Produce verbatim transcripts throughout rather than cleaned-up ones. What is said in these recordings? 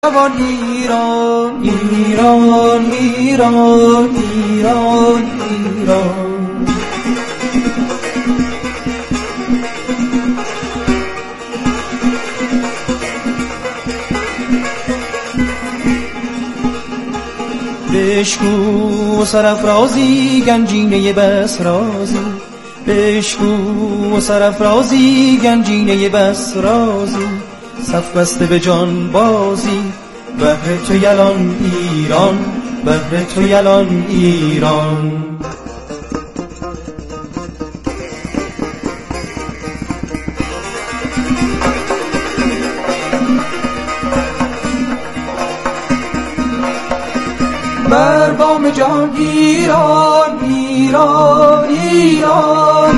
جوان ایران ایران ایران ایران ایران بشکو سرافرازی گنجینه بس رازی بشکو سرافرازی گنجینه بس رازی صف بسته به جان بازی بهر تو یلان ایران بهر تو یلان ایران بر بام جهان ایران ایران ایران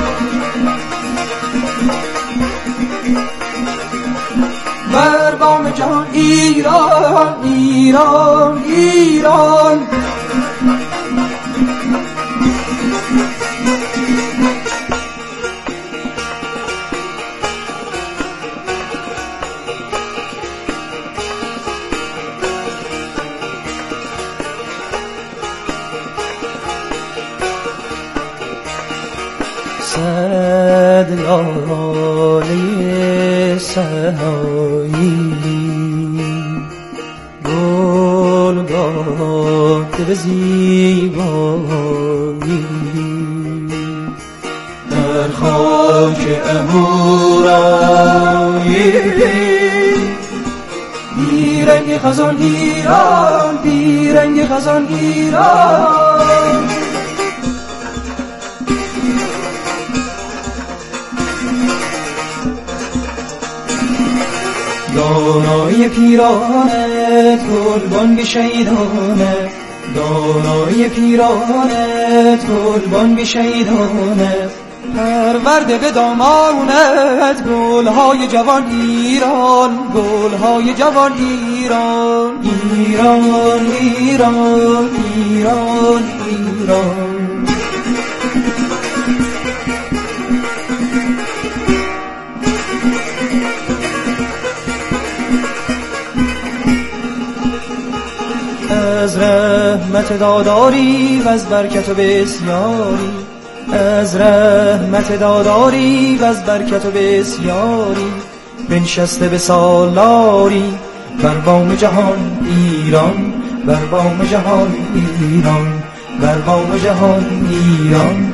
بر بام جهان ایران ایران ایران صد لاله سهایی گل داده به زیبایی در خاک امورایی بیرنگ خزان ایران بیرنگ خزان ایران دانای پیرانت گلبانگ شهیدانت دانای پیرانت گلبانگ شهیدانت پرورده به دامانت گلهای جوان ایران گلهای جوان ایران ایران ایران ایران ایران از رحمت داداری و از برکت و بسیاری از رحمت داداری و از برکت و بسیاری بنشسته به سالاری بر بام جهان ایران بر بام جهان ایران بر بام جهان ایران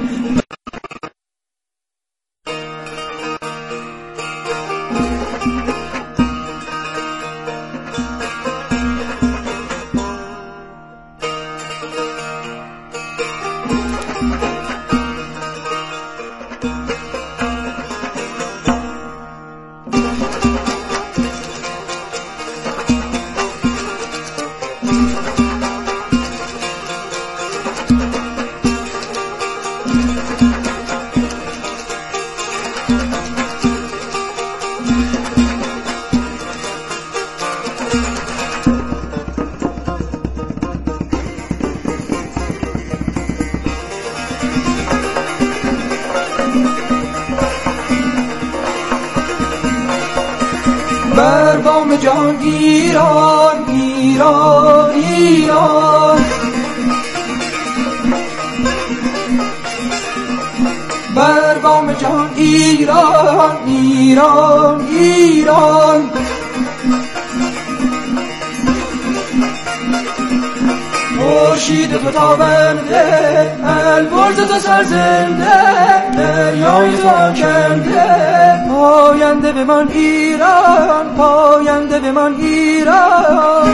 بر بام جهان ایران ایران ایران بر بام جهان ایران ایران ایران خورشید تو تابنده البرز تو سرزنده دریای تو آکنده پاینده به من ایران پاینده به من ایران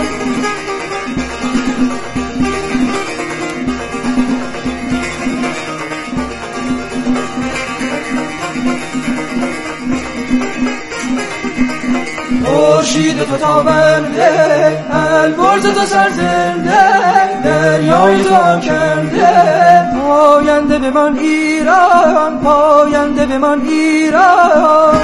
خورشید تو تابنده البرز تو سرزنده دریای تو آکنده پاینده به من ایران پاینده به من ایران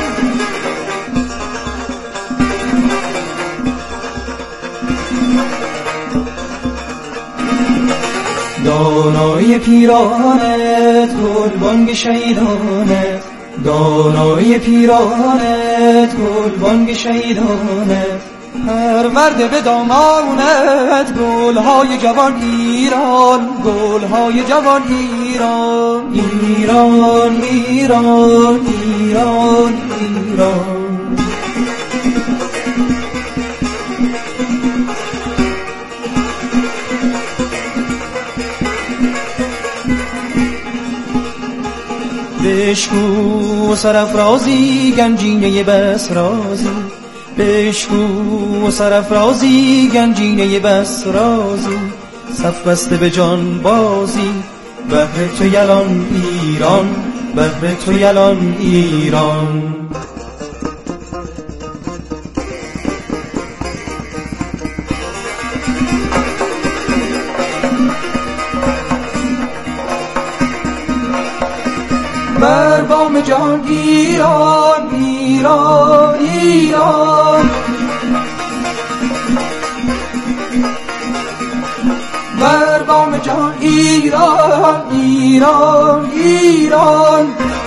دانای پیرانت گلبانگ شهیدانت دانای پیرانت گلبانگ شهیدانت پرورده به دامانت گلهای جوان ایران، گلهای جوان ایران، ایران ایران ایران ایران. بشکو سرافرازی گنجینه بسرازی، بشکو سرافرازی گنجینه بسرازی، صف بسته به جان بازی، بهر تو یلان ایران، بهر تو یلان ایران. بر بام جهان ایران، ایران ایران، بر بام جهان ایران، ایران ایران.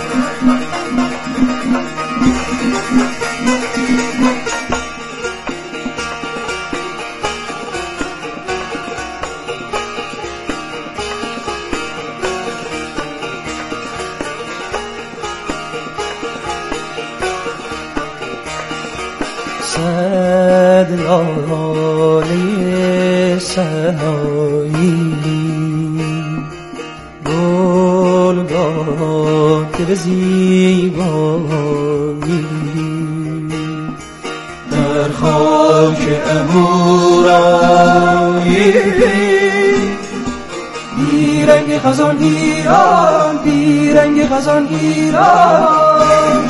صد لاله سهایی گل گاته به زیبایی، در خاک امورایی بیرنگ خزان ایران، بیرنگ خزان ایران.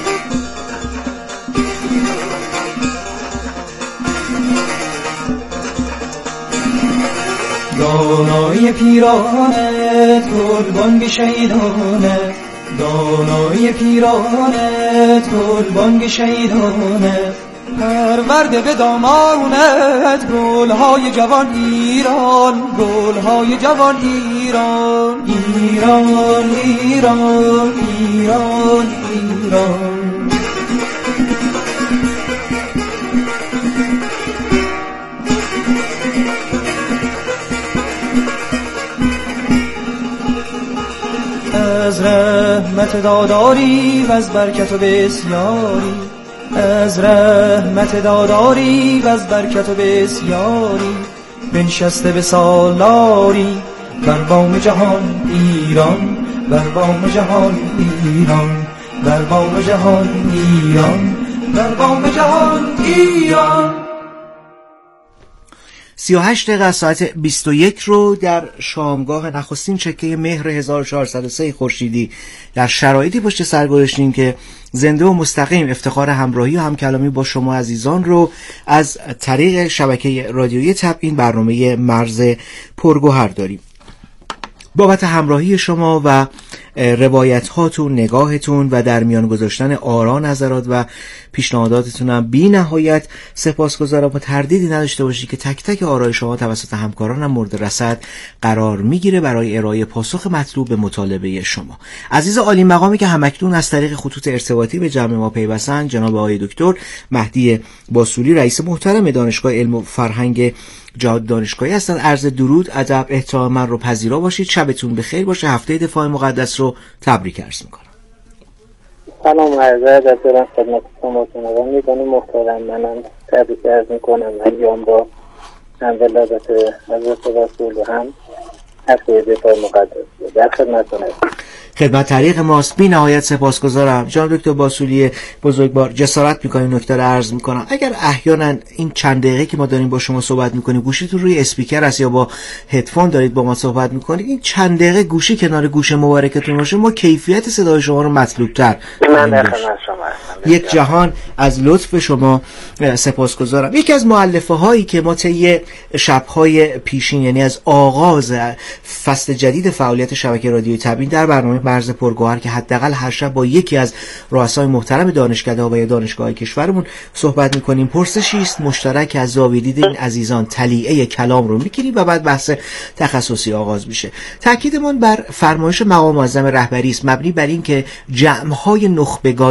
دانای پیرانت گلبانگ شهیدانت، دانای پیرانت گلبانگ شهیدانت، پرورده به دامانت گلهای جوان ایران، گلهای جوان ایران، ایران ایران ایران ایران. از رحمت داداری و از برکت و بسیاری، از رحمت داداری و از برکت و بسیاری، بنشسته به سالاری بر بام جهان ایران، بر بام جهان ایران، بر بام جهان ایران، بر بام جهان ایران. سی و هشت دقیقه از ساعت بیست و یک رو در شامگاه نخستین چکه مهر هزار و چهارصد و سه خورشیدی در شرایطی پشت سر گذاشتیم که زنده و مستقیم افتخار همراهی و همکلامی با شما عزیزان رو از طریق شبکه رادیویی تبیین برنامه مرز پرگوهر داریم. بابت همراهی شما و روایت هاتون، نگاهتون و در میان گذاشتن آرا، نظرات و پیشنهاداتتونم بی نهایت سپاسگزارم و تردیدی نداشته باشید که تک تک آرای شما توسط همکارانم مورد رصد قرار میگیره برای ارائه پاسخ مطلوب به مطالبه شما. عزیز عالی مقامی که همکنون از طریق خطوط ارتباطی به جمع ما پیوستن، جناب آقای دکتر مهدی باسولی، رئیس محترم دانشگاه علم و فرهنگ جهاد دانشگاهی هستند. عرض درود، ادب، احترام من رو پذیرا باشید. شبتون بخیر باشه. هفته دفاع مقدس رو تبریک عرض میکنم. سلام عرض ادب دارم خدمت شما جناب میکنم محترم. منم تبریک عرض میکنم ایام با هم ولادت حضرت رسول و هم هفته دفاع مقدس در خدمتتون هستم. خدمت طریق ماست. بی نهایت سپاسگزارم. جناب دکتر باسولی بزرگوار، جسارت میکنیم نکته رو عرض میکنم. اگر احیانا این چند دقیقه که ما داریم با شما صحبت میکنیم گوشیتون روی اسپیکر است یا با هدفون دارید با ما صحبت میکنید، این چند دقیقه گوشی کنار گوش مبارکتون باشه، ما کیفیت صدای شما رو مطلوب‌تر یک جهان از لطف شما سپاسگزارم. یکی از مؤلفه هایی که ما طی شب‌های پیشین، یعنی از آغاز فصل جدید فعالیت شبکه رادیویی تبیین در برنامه مرز پرگوهر که حداقل هر شب با یکی از رؤسای محترم دانشکده‌ها و یا دانشگاه‌های کشورمون صحبت می‌کنیم، پرسشی است مشترک از زاویه دید این عزیزان، تلیعه کلام رو می‌گیریم و بعد بحث تخصصی آغاز میشه. تاکیدمون بر فرمایش مقام معظم رهبری است، مبنی بر این که جمع‌های نخبگانی این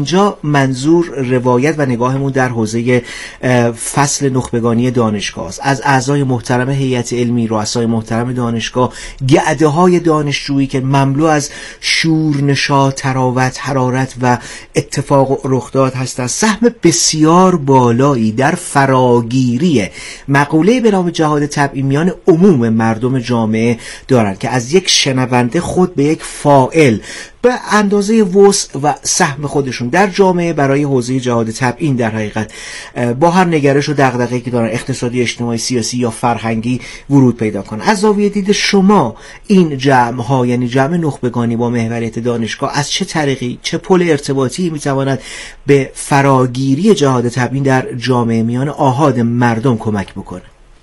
اینجا منظور روایت و نگاهمون در حوزه فصل نخبگانی دانشگاه است. از اعضای محترم هیئت علمی، رؤسای محترم دانشگاه، گعده های دانشجویی که مملو از شور، نشاط، تراوت، حرارت و اتفاق و رخداد هستند، سهم بسیار بالایی در فراگیری مقوله به نام جهاد طبعی میان عموم مردم جامعه دارند که از یک شنونده خود به یک فاعل به اندازه وسع و سهم خودشون در جامعه برای حوزه جهاد تبیین در حقیقت با هر نگرش و دغدغه‌ای که دارن، اقتصادی، اجتماعی، سیاسی یا فرهنگی، ورود پیدا کنن. از زاویه دید شما این جمع ها، یعنی جمع نخبگانی با محوریت دانشگاه، از چه طریقی، چه پل ارتباطی میتواند به فراگیری جهاد تبیین در جامعه میان آحاد مردم کمک بکنه؟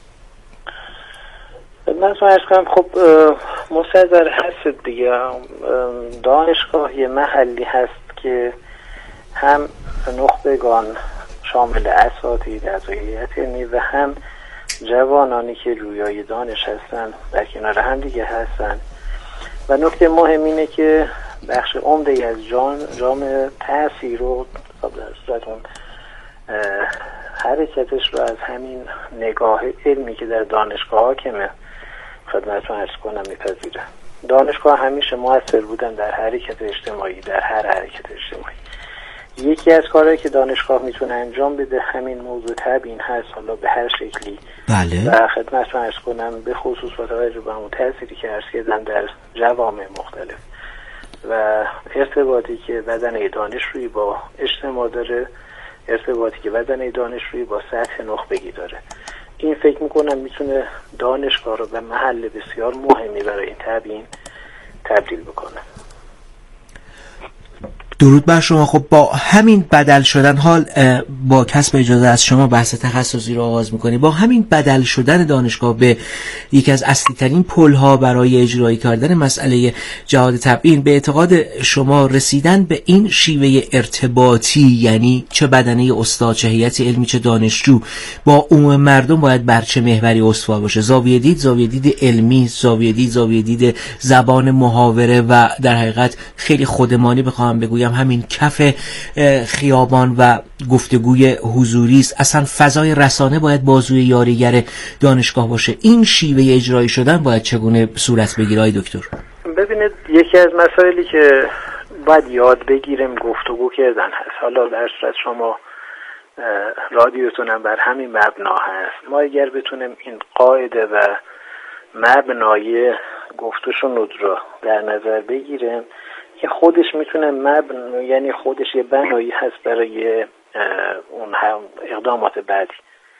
من فرض کنم خب مستحضر هست دیگه، دانشگاه یه محلی هست که هم نخبگان شامل اساتید از هیئت علمی و هم جوانانی که رویای دانش هستن در کنار هم دیگه هستن و نکته مهم اینه که بخش عمده از جان جامعه تأثیر رو در صورت اون حرکتش رو از همین نگاه علمی که در دانشگاه حاکمه خدمتتون عرض کنم میپذیرم. دانشگاه همیشه مؤثر بودن در حرکت اجتماعی، در هر حرکت اجتماعی. یکی از کارهایی که دانشگاه میتونه انجام بده همین موضوع تبیین هست، حالا به هر شکلی. بله. و خدمتتون عرض کنم به خصوص با توجه به اون تأثیری که عرض کردم در جوامع مختلف و ارتباطی که بدنه دانشجویی با اجتماع داره، ارتباطی که بدنه دانشجویی با سطح نخبگی داره، این فکر میکنم میتونه دانشگاه رو به محل بسیار مهمی برای این تبیین تبدیل بکنه. درود بر شما. خب با همین بدل شدن، حال با کسب اجازه از شما بحث تخصصی رو آغاز میکنی، با همین بدل شدن دانشگاه به یکی از اصلی ترین پل ها برای اجرایی کردن مسئله جهاد تبیین، به اعتقاد شما رسیدن به این شیوه ارتباطی، یعنی چه بدنه استاد، چه هیئت علمی، چه دانشجو، با عموم مردم باید بر چه محوری استوار باشه؟ زاویه دید زاویه دید علمی، زاویه دید زاویه دید زبان محاوره و در حقیقت خیلی خودمانی بخوام بگویم همین کف خیابان و گفتگوی حضوری است. اصلا فضای رسانه باید بازوی یاریگر دانشگاه باشه. این شیوه اجرایی شدن باید چگونه صورت بگیره های دکتر؟ ببینید یکی از مسائلی که باید یاد بگیریم گفتگو کردن هست. حالا در صورت شما رادیوتونم بر همین مبنا هست. ما اگر بتونیم این قاعده و مبنای گفتشون رو در نظر بگیریم که خودش میتونه مبن، یعنی خودش یه بنایی هست برای اون اقدامات بعدی.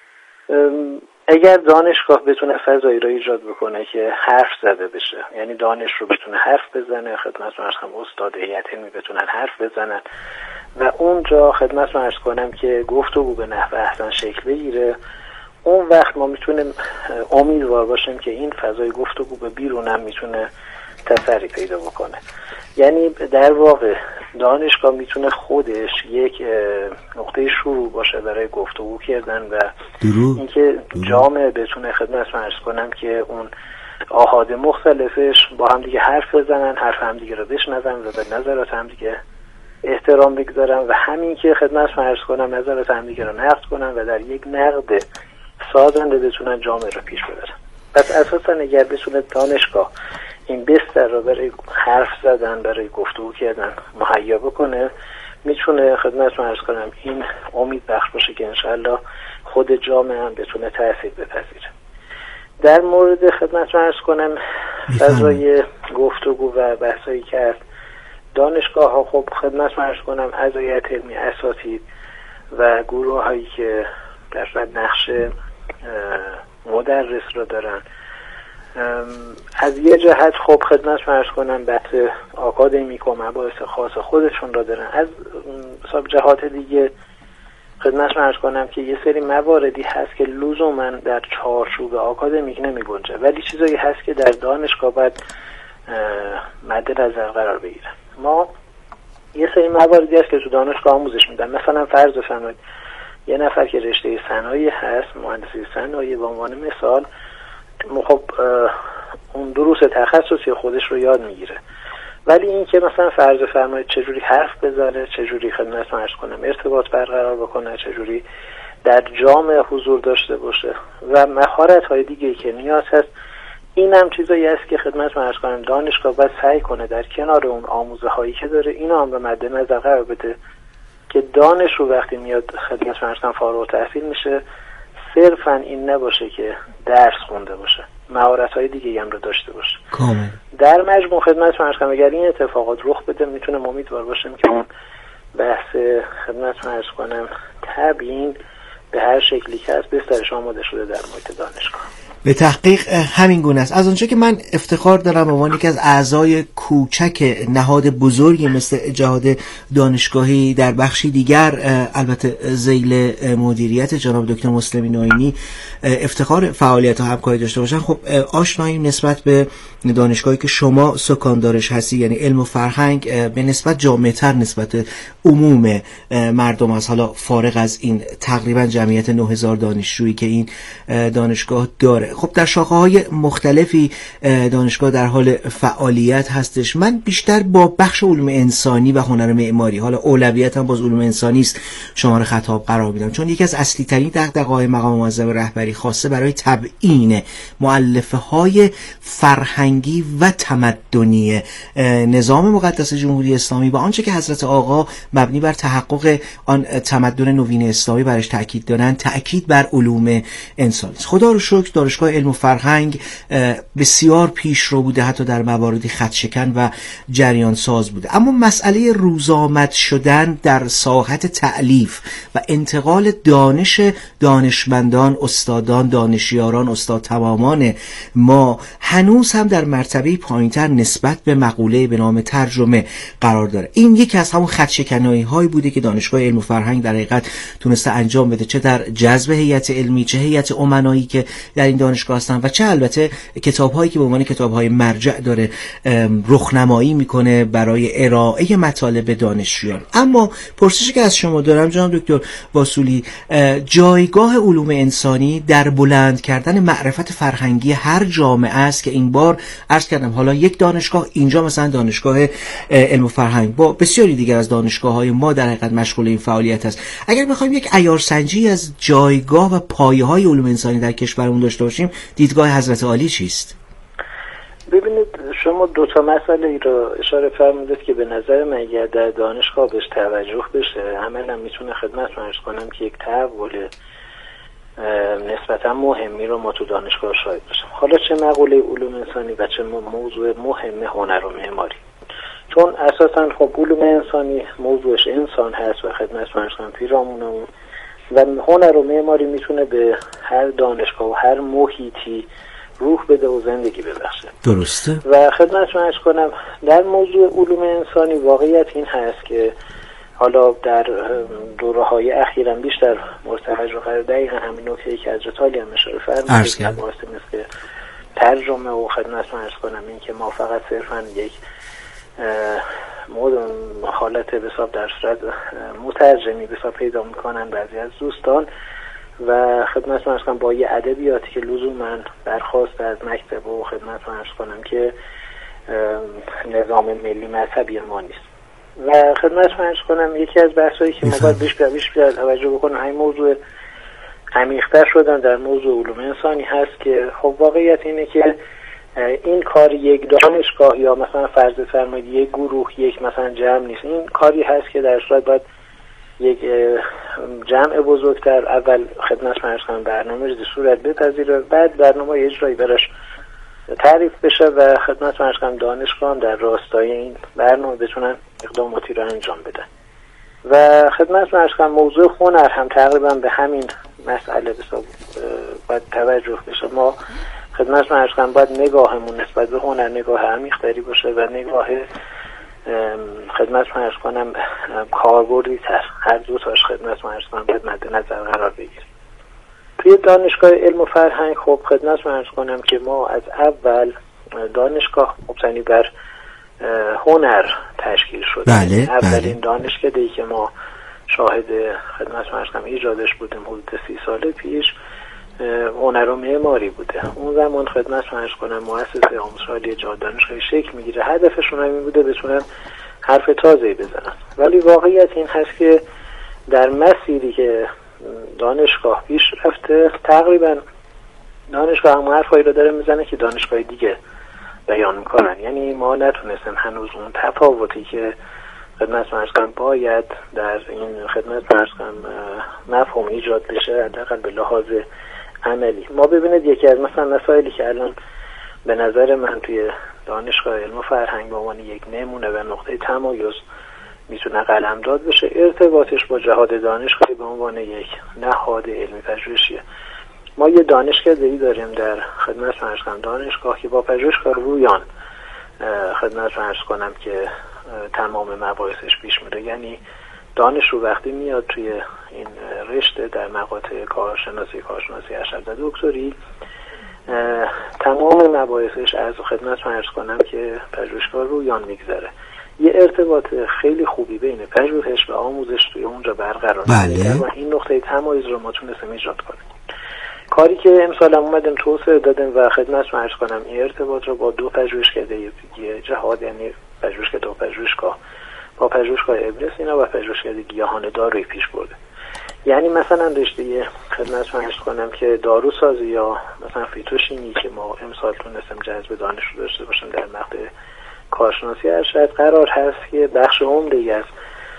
اگر دانشگاه بتونه فضایی را ایجاد بکنه که حرف زده بشه، یعنی دانش رو بتونه حرف بزنه، خدمتتون عرض کنم استاد هیئت علمی بتونن حرف بزنن و اونجا خدمتتون عرض کنم که گفتگو به نحو احسن شکل بگیره، اون وقت ما میتونیم امیدوار باشیم که این فضای گفتگو به بیرون هم میتونه تسری پیدا بکنه. یعنی در واقع دانشگاه میتونه خودش یک نقطه شروع باشه برای گفتگو کردن و اینکه جامعه بتونه خدمتتون عرض کنم که اون آحاد مختلفش با هم دیگه حرف بزنن، حرف هم دیگه رو بشنون و به نظرات هم دیگه احترام بگذارن و همین که خدمتتون عرض کنم نظرات هم دیگه رو نقد کنن و در یک نقد سازنده بتونن جامعه رو پیش ببرن. پس اساسا اگر بتونه دانشگاه این بستر رو برای حرف زدن، برای گفتگو کردن مهیا بکنه، میتونه خدمتتون عرض کنم این امید بخش باشه که انشاءالله خود جامعه هم بتونه تأثیر بپذیره. در مورد خدمتتون عرض کنم فضای گفتگو و بحثایی که هست، دانشگاه ها خب خدمتتون عرض کنم از هیئت علمی، اساتید و گروه هایی که در صورت نقش مدرس رو دارن، از یه جهت خب خدمتتون عرض کنم بحث آکادمیک و مباحث خاص خودشون را دارن، از حساب جهات دیگه خدمتتون عرض کنم که یه سری مواردی هست که لزوما در چارچوب آکادمیک نمی گنجه، ولی چیزایی هست که در دانشگاه باید مد نظر قرار بگیره. ما یه سری مواردی هست که تو دانشگاه آموزش میدن، مثلا فرض بفرمایید یه نفر که رشته صنایع هست، مهندسی صنایع به عنوان مثال، خب اون دروس تخصصی خودش رو یاد میگیره ولی این که مثلا فرض فرمایید چجوری حرف بزنه، چجوری خدمتتون عرض کنم ارتباط برقرار بکنه، چجوری در جامعه حضور داشته باشه و مهارت‌های دیگه‌ای که نیاز هست، این هم چیزایی است که خدمتتون عرض کنم دانشگاه باید سعی کنه در کنار اون آموزه‌هایی که داره اینا هم به مد نظر قرار بده که دانش رو وقتی میاد خدمتتون عرض کنم فارغ التحصیل میشه صرفاً این نباشه که درس خونده باشه، مهارت‌های دیگه‌ای هم رو داشته باشه. کامل. در مجموع خدمتتون عرض کنم اگر این اتفاقات رخ بده میتونم امیدوار باشم که اون بحث خدمتتون عرض کنم تبیین به هر شکلی که هست بسترش آماده شده در محیط دانشگاه. به تحقیق همین گونه است. از اونجا که من افتخار دارم به عنوان یکی از اعضای کوچک نهاد بزرگی مثل جهاد دانشگاهی در بخشی دیگر البته ذیل مدیریت جناب دکتر مسلمی ناینی افتخار فعالیت و همکاری داشته باشن، خب آشناییم نسبت به دانشگاهی که شما سکاندارش هستی، یعنی علم و فرهنگ به نسبت جامع‌تر نسبت عموم مردم است، حالا فارغ از این تقریبا جمعیت نه هزار دانشجویی که این دانشگاه داره. خب در شاخه‌های مختلفی دانشگاه در حال فعالیت هستش. من بیشتر با بخش علوم انسانی و هنر معماری، حالا اولویت هم باز علوم انسانی است، شما رو خطاب قرار میدم، چون یکی از اصلی ترین دغدغه‌های مقام معظم رهبری خواسته برای تبیین مؤلفه‌های فرهنگی و تمدنی نظام مقدس جمهوری اسلامی و آنچه که حضرت آقا مبنی بر تحقق آن تمدن نوین اسلامی برش تاکید دارن، تاکید بر علوم انسانی است. خدا رو شکر دانشگاه علم و فرهنگ بسیار پیشرو بوده، حتی در مواردی خطشکن و جریان ساز بوده، اما مسئله روزآمد شدن در ساحت تألیف و انتقال دانش دانشمندان، استادان، دانشیاران، استاد تمامان ما هنوز هم در مرتبه پایینتر نسبت به مقوله به نام ترجمه قرار داره. این یکی از همون خدشکنایی هایی بوده که دانشگاه علم و فرهنگ در حقیقت تونسته انجام بده، چه در جذب هیئت علمی، چه هیئت امنایی که در این دانشگاه هستن و چه البته کتاب هایی که به عنوان کتاب های مرجع داره رخنمایی میکنه برای ارائه مطالب دانشجویان. اما پرسشی که از شما دارم جناب دکتر واسولی، جایگاه علوم انسانی در بلند کردن معرفت فرهنگی هر جامعه است که این بار عرض کردم حالا یک دانشگاه اینجا مثلا دانشگاه علم و فرهنگ با بسیاری دیگر از دانشگاه‌های ما در حقیقت مشغول این فعالیت است. اگر بخوایم یک عیارسنجی از جایگاه و پایه‌های علوم انسانی در کشورمون داشته باشیم، دیدگاه حضرت عالی چیست؟ ببینید شما دو تا مسئله ای رو اشاره فرمودید که به نظر من اگر در دانشگاه بهش توجه بشه عملاً میتونه خدمتتون عرض کنم که یک تحول نسبتا مهمی رو ما تو دانشگاه شاهد باشیم. حالا چه مقوله علوم انسانی و چه موضوع مهم هنر و معماری، چون اساساً خب علوم انسانی موضوعش انسان هست و خدمتتون عرض کنم پیرامونمون، و هنر و معماری میتونه به هر دانشگاه و هر محیطی روح بده و زندگی ببخشه. درسته. و خدمتتون عرض کنم در موضوع علوم انسانی واقعیت این هست که حالا در دوره‌های اخیراً بیشتر مرتکز قرار دقیقاً همین نکته‌ای که حضرت عالی هم اشاره فرمودید، مباحث مثل ترجمه و خدمتتون عرض کنم این که ما فقط صرفاً یک حالت به حساب در صورت مترجمی به حساب پیدا میکنن بعضی از دوستان و خدمتتون عرض کنم با یه ادبیاتی که لزوما برخواست از مکتب و خدمتتون عرض کنم که نظام ملی مذهبی ما نیست. و خدمتتون عرض کنم یکی از بحثایی که ما باید بیشتر بیشتر توجه بکنیم این موضوع عمیق‌تر شدن در موضوع علوم انسانی هست که خب واقعیت اینه که این کار یک دانشگاه یا مثلا فرض فرمایید یک گروه یک مثلا جمع نیست، این کاری هست که در صورت باید یک جمع بزرگتر اول خدمت عرض کنم برنامه ریزی صورت بپذیره، بعد برنامه اجرایی براش تعریف بشه و خدمت عرض کنم دانشگاه در راستای این برنامه بتونن اقداماتی رو انجام بدن. و خدمت عرض کنم موضوع هنر هم تقریبا به همین مسئله باید توجه بشه. ما خدمت عرض کنم باید نگاهمون نسبت به هنر نگاه عمیق‌تری باشه و نگاه خدمت عرض کنم کاربردی تر، هر دو تاش خدمت عرض کنم باید مد نظر قرار بگیره. توی دانشگاه علم و فرهنگ خب خدمت عرض کنم که ما از اول دانشگاه مبتنی بر هنر تشکیل شده. بله، اولین بله. دانشکده‌ای که ما شاهد خدمت عرض کنم ایجادش بودیم حدود سی سال پیش هنر و معماری بوده. اون زمان خدمت عرض کنم مؤسسه آموزش عالی جهاد دانشگاهی شکل میگیره، هدفشون هم این بوده بتونن حرف تازه‌ای بزنن. ولی واقعیت این هست که در مسیری که دانشگاه پیش رفته تقریبا دانشگاه هم حرفایی رو داره میزنه که دانشگاه دیگه بیان میکنن. یعنی ما نتونستیم هنوز اون تفاوتی که خدمت عرض کنم باید در این خدمت عرض کنم مفهوم ایجاد بشه، حداقل به لحاظ عملی. ما ببینید یکی از مثلا مسائلی که الان به نظر من توی دانشگاه علم و فرهنگ به عنوان یک نمونه و نقطه تمایز میتونه قلمداد بشه، ارتباطش با جهاد دانشگاهی به عنوان یک نهاد علمی پژوهشیه. ما یه دانشکده‌ای داریم در خدمت عرض کنم دانشگاه که با پژوهشگاه رویان خدمت عرض کنم که تمام مباحثش پیش میره. یعنی دانشجو وقتی میاد توی این رشته در مقاطع کارشناسی کارشناسی ارشد و دکتری، تمام مباحثش از خدمت عرض کنم که پژوهشگاه رویان میگذره. یه ارتباط خیلی خوبی بین پژوهش و آموزش توی اونجا برقرار بله. و این نقطه تمایز رو ما تونستیم ایجاد کنیم. کاری که امسال هم اومدیم توسعه دادیم و خدمت عرض کنم این ارتباط رو با دو پژوهشکده جهاد، یعنی پژوهشکده و پژوهشگاه با پژوهشگاه ابن سینا و پژوهشکده گیاهان دارویی پیش برده. یعنی مثلا رشته خدمت عرض کنم که داروسازی یا مثلا فیتوشیمی که ما امسال تونستیم جذب دانشجو داشته باشیم در مقطع کارشناسی ارشد، قرار هست که بخش عمده‌ای از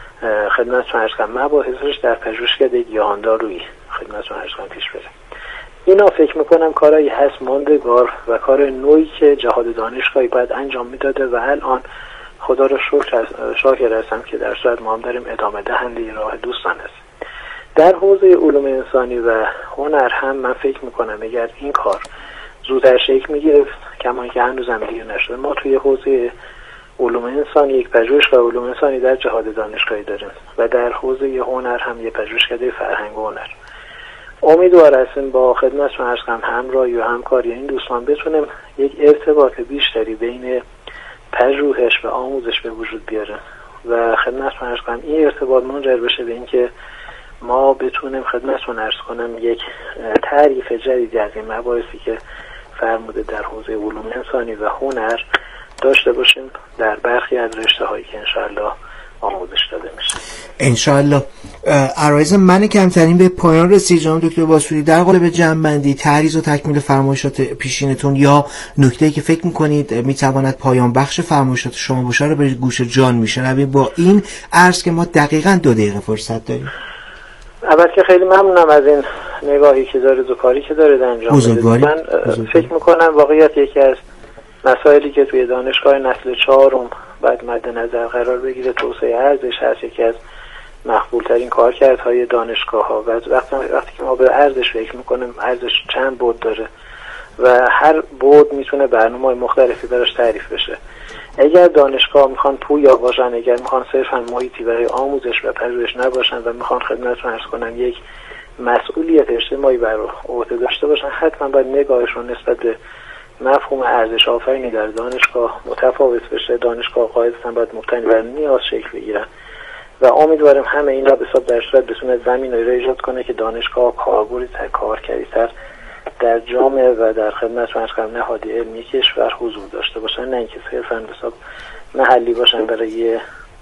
خدمت عرض کنم مباحثش در پژوهشکده گیاهان دارویی خدمت عرض کنم پیش بره. اینا فکر میکنم کارایی هست ماندگار و کار نوعی که جهاد دانشگاهی باید انجام میداده و الان خدا رو شکر شاکر هستم که در صورت ما هم داریم ادامه دهنده راه دوستان است. در حوزه علوم انسانی و هنر هم من فکر میکنم اگر این کار زودتر شکل میگیره، کما که هنوز هم دیگه نشده، ما توی حوزه علوم انسانی یک پژوهشگاه علوم انسانی در جهاد دانشگاهی داریم و در حوزه هنر هم یک پژوهشکده فرهنگ و هنر. امیدوار هستیم با خدمت عرض کنم همراهی و همکاری این دوستان بتونیم یک ارتباط بیشتری بین پژوهش و آموزش به وجود بیاره و خدمت عرض کنم این ارتباط منجر بشه به اینکه ما بتونیم خدمتتون عرض کنم یک تعریف جدیدی از این مباحثی که فرموده در حوزه علوم انسانی و هنر داشته باشیم در برخی از رشته‌هایی که انشاءالله آموزش داده میشه. انشاءالله. عرایض من کمترین به پایان رسید. جناب دکتر باسولی، در قالب جمع‌بندی تعریض و تکمیل فرمایشات پیشینتون یا نکته‌ای که فکر می‌کنید میتواند پایان بخش فرمایشات شما باشه رو به گوش جان میشنویم با این عرض که ما دقیقاً دو دقیقه فرصت داریم. اول که خیلی ممنونم از این نگاهی که دارید و کاری که دارید انجام میدید. من بزرگواری. فکر می‌کنم واقعیت یکی از مسائلی که توی دانشگاه نسل چهارم باید مد نظر قرار بگیره توسعه ارزش هست. یکی از مقبول ترین کارکردهای دانشگاه ها و وقتی, وقتی که ما به ارزش فکر میکنیم، ارزش چند بعد داره و هر بعد میتونه برنامه‌های مختلفی براش تعریف بشه. اگر دانشگاه میخوان پویا باشن، اگر میخوان صرفا محیطی برای آموزش و پژوهش نباشن و میخوان خدمتتون عرض کنم یک مسئولیت اجتماعی بر عهده داشته باشن، حتما باید نگاهشون نسبت به مفهوم ارزش آفرینی در دانشگاه متفاوت بشه. دانشگاه قاعدتاً باید مبتنی بر نیاز شکل بگیرن و امیدوارم همه اینا به صورت در صورت بتونه زمینه‌ای را ایجاد کنه که دانشگاه کاربردی‌تر، کارکردی‌تر در جامعه و در خدمت مشغل نهادی علمی کشور حضور داشته باشن، نه اینکه صرفاً به حساب محلی باشن برای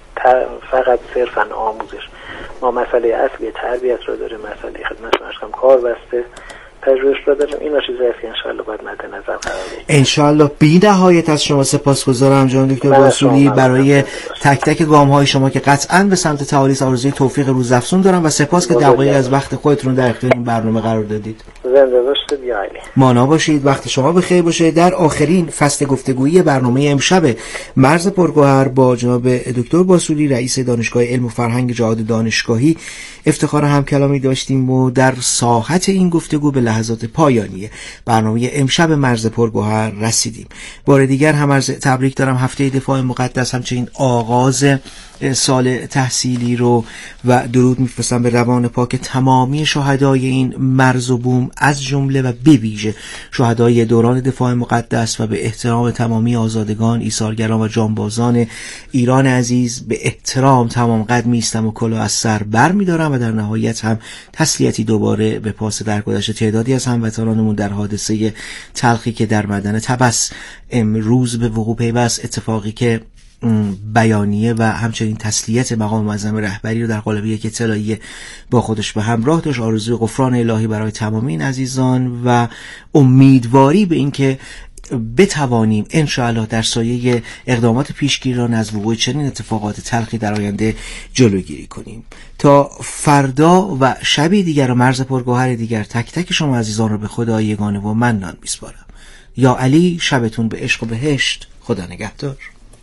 فقط صرفاً آموزش. ما مسئله اصلی تربیت رو داریم، مسئله خدمت مشغل کار بسته پژوهش رو داریم. اینا چیزایی است که انشاءالله باید مد نظر قرار بگیره. انشاءالله. بی نهایت از شما سپاسگزارم جناب دکتر باسولی برای تک تک گام‌های شما که قطعاً به سمت تعالیس آرزوی توفیق روزافزون دارم و سپاس که دقایقی از وقت خودتون در اختیار این برنامه قرار دادید. زنده باشید یا علی. مانا باشید. وقت شما بخیر باشه. در آخرین فصل گفتگویی برنامه امشب مرز پرگوهر با جناب دکتر باسولی رئیس دانشگاه علم و فرهنگ جهاد دانشگاهی افتخار همکلامی داشتیم و در ساحت این گفتگو به لحظات پایانی برنامه امشب مرز پرگوهر رسیدیم. بار دیگر هم عرض تبریک دارم هفته دفاع مقدس، همچنین آغاز سال تحصیلی رو و درود میفرستم به روان پاک تمامی شهدای این مرز و بوم، از جمله و به ویژه شهدای دوران دفاع مقدس و به احترام تمامی آزادگان، ایثارگران و جانبازان ایران عزیز به احترام تمام قد میستم و کلاه از سر بر میدارم و در نهایت هم تسلیتی دوباره به پاس درگذشت تعداد تعدادی از هموطنانمون در حادثه تلخی که در معدن طبس امروز به وقوع پیوست، اتفاقی که بیانیه و همچنین تسلیت مقام معظم رهبری رو در قالب یک اطلاعیه با خودش به همراه داشت. آرزوی غفران الهی برای تمام این عزیزان و امیدواری به این که بتوانیم انشاءالله در سایه اقدامات پیشگیرانه از وقوع چنین اتفاقات تلخی در آینده جلوگیری کنیم. تا فردا و شبی دیگر و مرز پرگوهر دیگر تک تک شما عزیزان رو به خدای یگانه و منان میسپارم. یا علی، شبتون به عشق و بهشت. خدا نگهدار.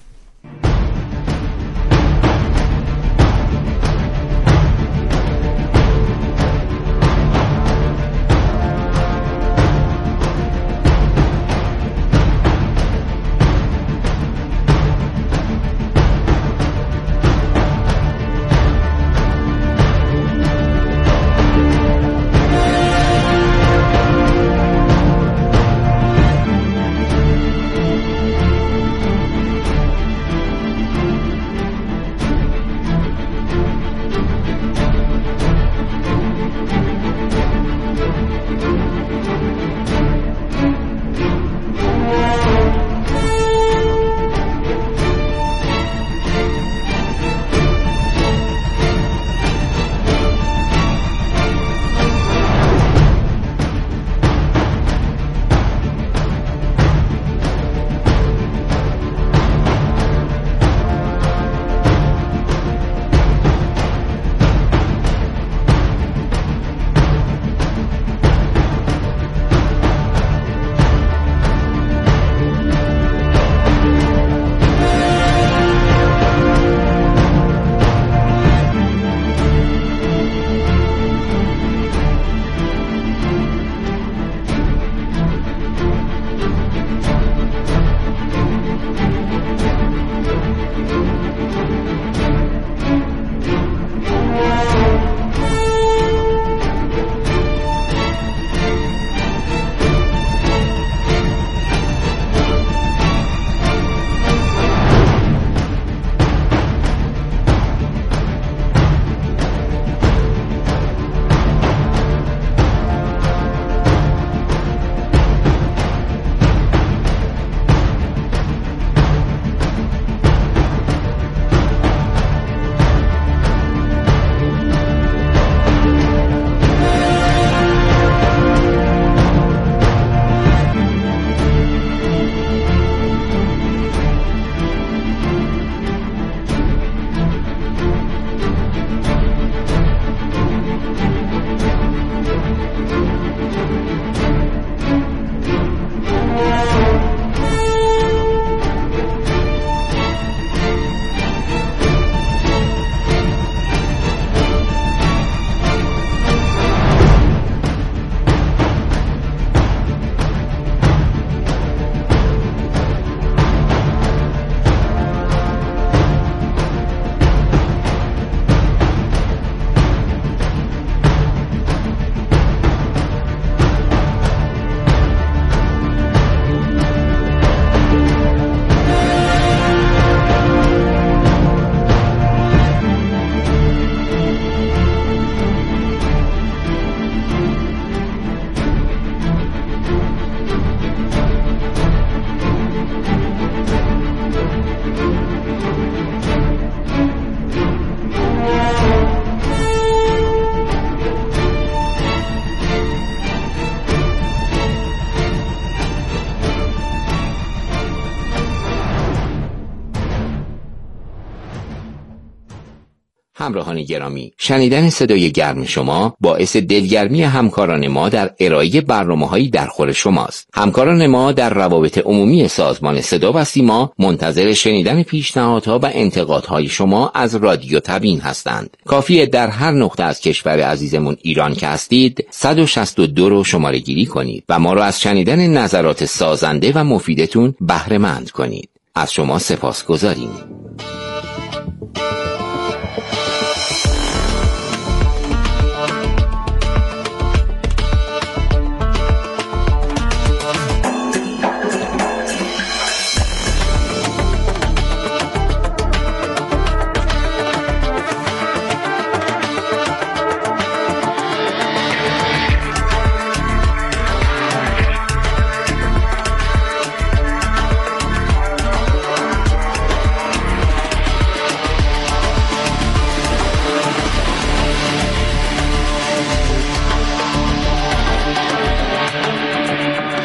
همراهان گرامی، شنیدن صدای گرم شما باعث دلگرمی همکاران ما در ارائه برنامه‌های درخور شماست. همکاران ما در روابط عمومی سازمان صدا و سیما منتظر شنیدن پیشنهادها و انتقادهای شما از رادیو تبیین هستند. کافیه در هر نقطه از کشور عزیزمون ایران که هستید صد و شصت و دو رو شماره گیری کنید و ما را از شنیدن نظرات سازنده و مفیدتون بهره مند کنید. از شما سپاسگزاریم.